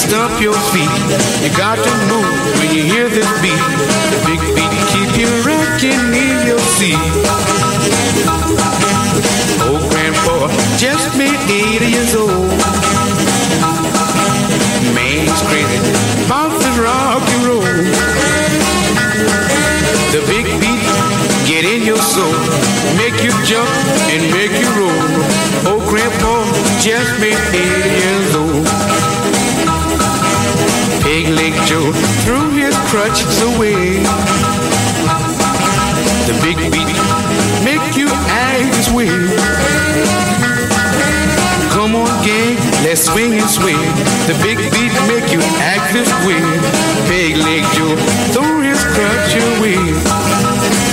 stomp your feet. You got to move when you hear this beat. The big beat keep you rocking in your seat. Old grandpa just made 80 years old. Man, he's crazy about the rock and roll. The big beat get in your soul, make you jump and make you roll. Old grandpa just made 80 years old. Pig Leg Joe threw his crutches away. The big beat make you act this way. Come on, gang, let's swing and sway. The big beat make you act this way. Pig Leg Joe threw his crutch away.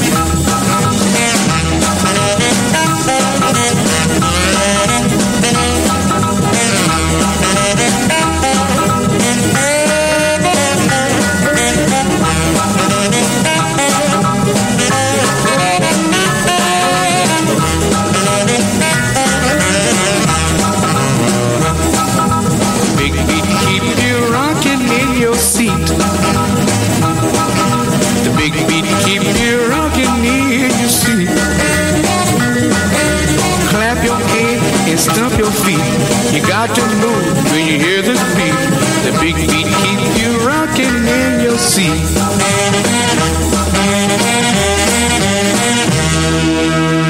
Stomp your feet. You got to move when you hear this beat. The big beat keep you rocking in your seat.